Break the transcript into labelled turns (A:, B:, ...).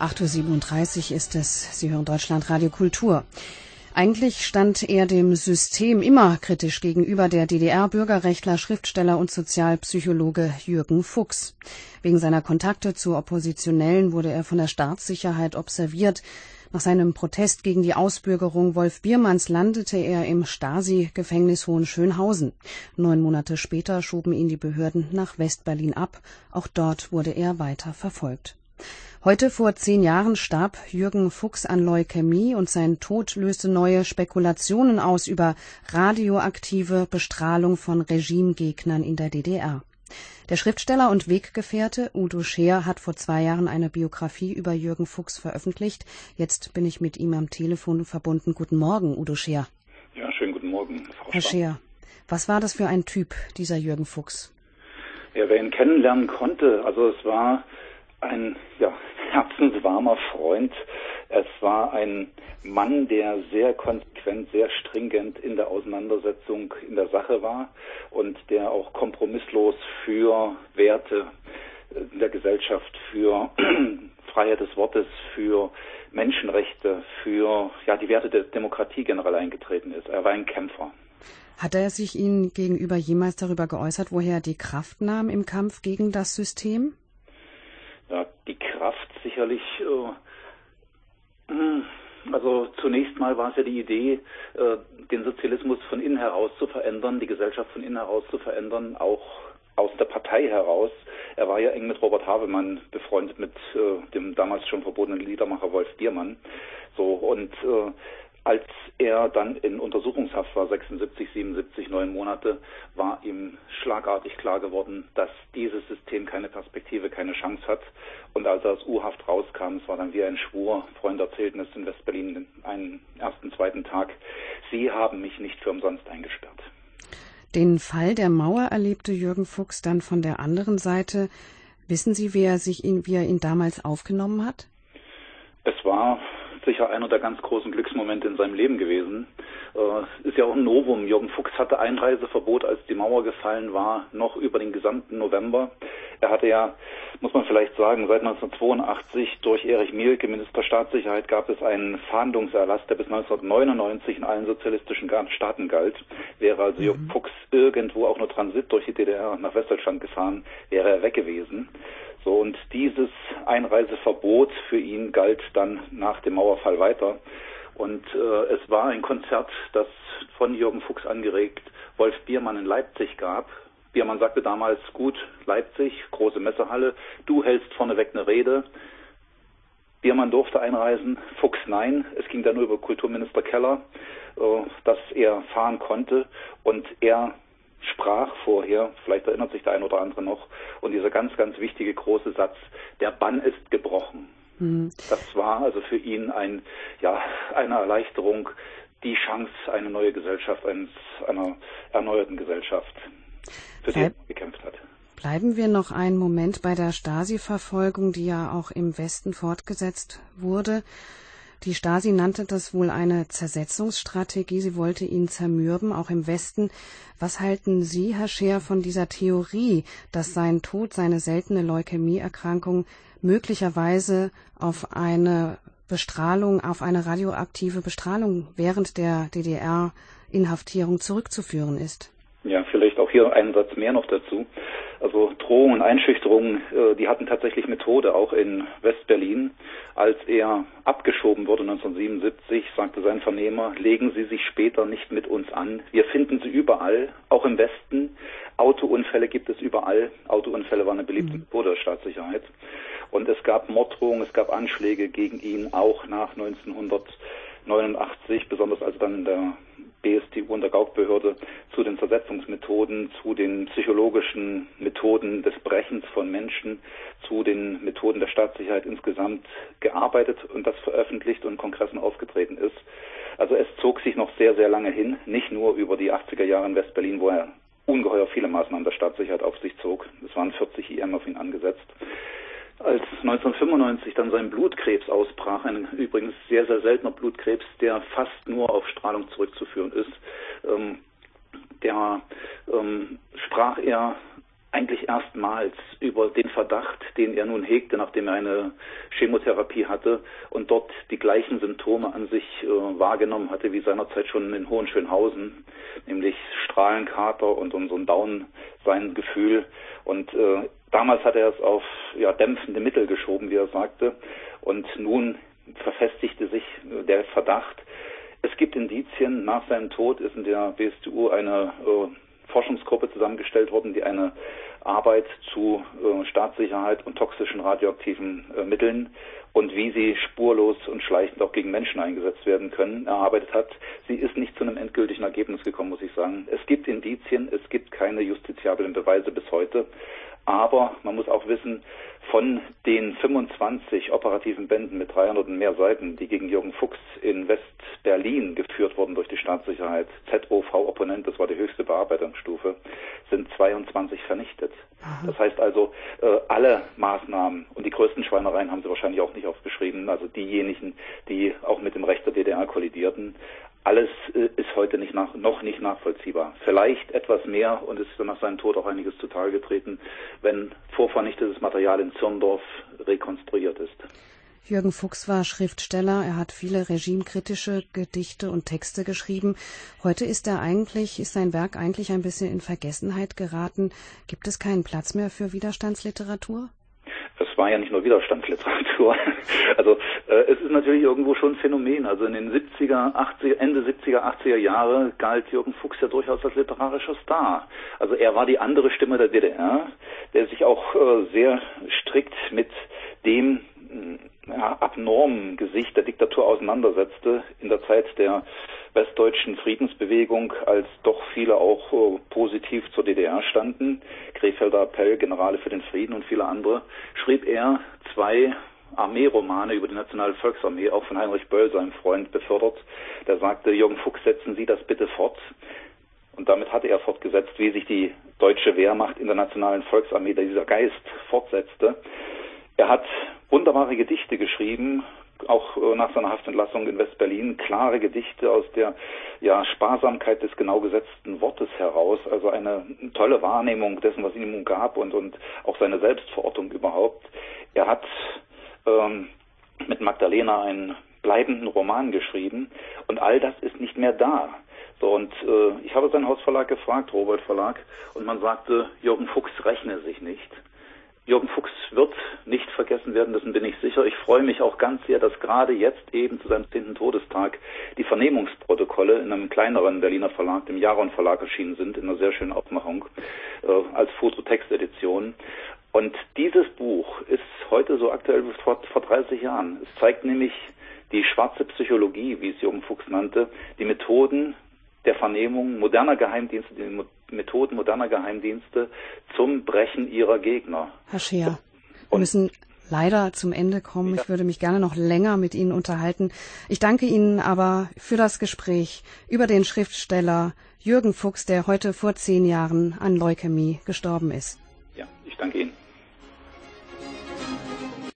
A: 8:37 Uhr ist es. Sie hören Deutschlandradio Kultur. Eigentlich stand er dem System immer kritisch gegenüber, der DDR-Bürgerrechtler, Schriftsteller und Sozialpsychologe Jürgen Fuchs. Wegen seiner Kontakte zu Oppositionellen wurde er von der Staatssicherheit observiert. Nach seinem Protest gegen die Ausbürgerung Wolf Biermanns landete er im Stasi-Gefängnis Hohenschönhausen. 9 Monate später schoben ihn die Behörden nach West-Berlin ab. Auch dort wurde er weiter verfolgt. Heute vor 10 Jahren starb Jürgen Fuchs an Leukämie und sein Tod löste neue Spekulationen aus über radioaktive Bestrahlung von Regimegegnern in der DDR. Der Schriftsteller und Weggefährte Udo Scheer hat vor 2 Jahren eine Biografie über Jürgen Fuchs veröffentlicht. Jetzt bin ich mit ihm am Telefon verbunden. Guten Morgen, Udo Scheer.
B: Ja, schönen guten Morgen, Frau
A: Herr Scheer, was war das für ein Typ, dieser Jürgen Fuchs?
B: Ja, wer ihn kennenlernen konnte, also es war ein herzenswarmer Freund. Es war ein Mann, der sehr konsequent, sehr stringent in der Auseinandersetzung in der Sache war und der auch kompromisslos für Werte in der Gesellschaft, für Freiheit des Wortes, für Menschenrechte, für die Werte der Demokratie generell eingetreten ist. Er war ein Kämpfer.
A: Hat er sich Ihnen gegenüber jemals darüber geäußert, woher er die Kraft nahm im Kampf gegen das System?
B: Ja, die Kraft sicherlich, also zunächst mal war es ja die Idee, den Sozialismus von innen heraus zu verändern, die Gesellschaft von innen heraus zu verändern, auch aus der Partei heraus. Er war ja eng mit Robert Havemann befreundet, mit dem damals schon verbotenen Liedermacher Wolf Biermann. Als er dann in Untersuchungshaft war, 76, 77, 9 Monate, war ihm schlagartig klar geworden, dass dieses System keine Perspektive, keine Chance hat. Und als er aus U-Haft rauskam, es war dann wie ein Schwur, Freunde erzählten es in West-Berlin einen ersten, zweiten Tag, Sie haben mich nicht für umsonst eingesperrt.
A: Den Fall der Mauer erlebte Jürgen Fuchs dann von der anderen Seite. Wissen Sie, wie er ihn damals aufgenommen hat?
B: Es war sicher einer der ganz großen Glücksmomente in seinem Leben gewesen. Ist ja auch ein Novum. Jürgen Fuchs hatte Einreiseverbot, als die Mauer gefallen war, noch über den gesamten November. Er hatte ja, muss man vielleicht sagen, seit 1982 durch Erich Mielke, Minister Staatssicherheit, gab es einen Fahndungserlass, der bis 1999 in allen sozialistischen Staaten galt. Wäre also Jürgen Fuchs irgendwo auch nur Transit durch die DDR nach Westdeutschland gefahren, wäre er weg gewesen. So, und dieses Einreiseverbot für ihn galt dann nach dem Mauerfall weiter. Und es war ein Konzert, das von Jürgen Fuchs angeregt Wolf Biermann in Leipzig gab. Biermann sagte damals, gut, Leipzig, große Messehalle, du hältst vorneweg eine Rede. Biermann durfte einreisen, Fuchs nein. Es ging dann nur über Kulturminister Keller, dass er fahren konnte. Und er sprach vorher, vielleicht erinnert sich der ein oder andere noch, und dieser ganz, ganz wichtige große Satz, der Bann ist gebrochen. Das war also für ihn eine Erleichterung, die Chance, eine neue Gesellschaft, einer erneuerten Gesellschaft, für die er gekämpft hat.
A: Bleiben wir noch einen Moment bei der Stasi-Verfolgung, die ja auch im Westen fortgesetzt wurde. Die Stasi nannte das wohl eine Zersetzungsstrategie. Sie wollte ihn zermürben, auch im Westen. Was halten Sie, Herr Scheer, von dieser Theorie, dass sein Tod, seine seltene Leukämieerkrankung möglicherweise auf eine Bestrahlung, auf eine radioaktive Bestrahlung während der DDR-Inhaftierung zurückzuführen ist? Ja,
B: vielleicht auch hier einen Satz mehr noch dazu. Also Drohungen, Einschüchterungen, die hatten tatsächlich Methode, auch in West-Berlin. Als er abgeschoben wurde 1977, sagte sein Vernehmer, legen Sie sich später nicht mit uns an. Wir finden Sie überall, auch im Westen. Autounfälle gibt es überall. Autounfälle waren eine beliebte Methode der Staatssicherheit. Und es gab Morddrohungen, es gab Anschläge gegen ihn, auch nach 1989, besonders als dann der BStU und der Gaukbehörde zu den Zersetzungsmethoden, zu den psychologischen Methoden des Brechens von Menschen, zu den Methoden der Staatssicherheit insgesamt gearbeitet und das veröffentlicht und in Kongressen aufgetreten ist. Also es zog sich noch sehr, sehr lange hin, nicht nur über die 80er Jahre in West-Berlin, wo er ungeheuer viele Maßnahmen der Staatssicherheit auf sich zog. Es waren 40 IM auf ihn angesetzt. Als 1995 dann sein Blutkrebs ausbrach, ein übrigens sehr, sehr seltener Blutkrebs, der fast nur auf Strahlung zurückzuführen ist, sprach er eigentlich erstmals über den Verdacht, den er nun hegte, nachdem er eine Chemotherapie hatte und dort die gleichen Symptome an sich wahrgenommen hatte wie seinerzeit schon in Hohenschönhausen, nämlich Strahlenkater und so ein Down-Sein-Gefühl. Und damals hat er es auf dämpfende Mittel geschoben, wie er sagte. Und nun verfestigte sich der Verdacht. Es gibt Indizien, nach seinem Tod ist in der BSTU eine Forschungsgruppe zusammengestellt worden, die eine Arbeit zu Staatssicherheit und toxischen radioaktiven Mitteln und wie sie spurlos und schleichend auch gegen Menschen eingesetzt werden können, erarbeitet hat. Sie ist nicht zu einem endgültigen Ergebnis gekommen, muss ich sagen. Es gibt Indizien, es gibt keine justiziablen Beweise bis heute. Aber man muss auch wissen, von den 25 operativen Bänden mit 300 und mehr Seiten, die gegen Jürgen Fuchs in West-Berlin geführt wurden durch die Staatssicherheit, ZOV-Opponent, das war die höchste Bearbeitungsstufe, sind 22 vernichtet. Aha. Das heißt also, alle Maßnahmen und die größten Schweinereien haben sie wahrscheinlich auch nicht aufgeschrieben, also diejenigen, die auch mit dem Recht der DDR kollidierten. Alles ist heute noch nicht nachvollziehbar. Vielleicht etwas mehr und es ist nach seinem Tod auch einiges zutage getreten, wenn vorvernichtetes Material in Zirndorf rekonstruiert ist.
A: Jürgen Fuchs war Schriftsteller, er hat viele regimekritische Gedichte und Texte geschrieben. Heute ist sein Werk eigentlich ein bisschen in Vergessenheit geraten. Gibt es keinen Platz mehr für Widerstandsliteratur?
B: Es war ja nicht nur Widerstandsliteratur. Also es ist natürlich irgendwo schon ein Phänomen. Also in den Ende 70er, 80er Jahre galt Jürgen Fuchs ja durchaus als literarischer Star. Also er war die andere Stimme der DDR, der sich auch sehr strikt mit dem abnormen Gesicht der Diktatur auseinandersetzte in der Zeit der westdeutschen Friedensbewegung, als doch viele auch positiv zur DDR standen. Krefelder Appell, Generale für den Frieden und viele andere, schrieb er 2 Armeeromane über die Nationale Volksarmee, auch von Heinrich Böll, seinem Freund, befördert. Der sagte, Jürgen Fuchs, setzen Sie das bitte fort. Und damit hatte er fortgesetzt, wie sich die deutsche Wehrmacht in der Nationalen Volksarmee, dieser Geist fortsetzte. Er hat wunderbare Gedichte geschrieben, auch nach seiner Haftentlassung in West-Berlin, klare Gedichte aus der Sparsamkeit des genau gesetzten Wortes heraus, also eine tolle Wahrnehmung dessen, was ihm umgab und auch seine Selbstverortung überhaupt. Er hat mit Magdalena einen bleibenden Roman geschrieben und all das ist nicht mehr da. So, und ich habe seinen Hausverlag gefragt, Rowohlt Verlag, und man sagte, Jürgen Fuchs rechne sich nicht. Jürgen Fuchs wird nicht vergessen werden, dessen bin ich sicher. Ich freue mich auch ganz sehr, dass gerade jetzt eben zu seinem 10. Todestag die Vernehmungsprotokolle in einem kleineren Berliner Verlag, dem Jaron Verlag, erschienen sind, in einer sehr schönen Aufmachung, als Fototext-Edition. Und dieses Buch ist heute so aktuell wie vor 30 Jahren. Es zeigt nämlich die schwarze Psychologie, wie es Jürgen Fuchs nannte, die Methoden der Vernehmung moderner Geheimdienste, die Methoden moderner Geheimdienste zum Brechen ihrer Gegner.
A: Herr Scheer, wir müssen leider zum Ende kommen. Ich würde mich gerne noch länger mit Ihnen unterhalten. Ich danke Ihnen aber für das Gespräch über den Schriftsteller Jürgen Fuchs, der heute vor 10 Jahren an Leukämie gestorben ist.
B: Ja, ich danke Ihnen.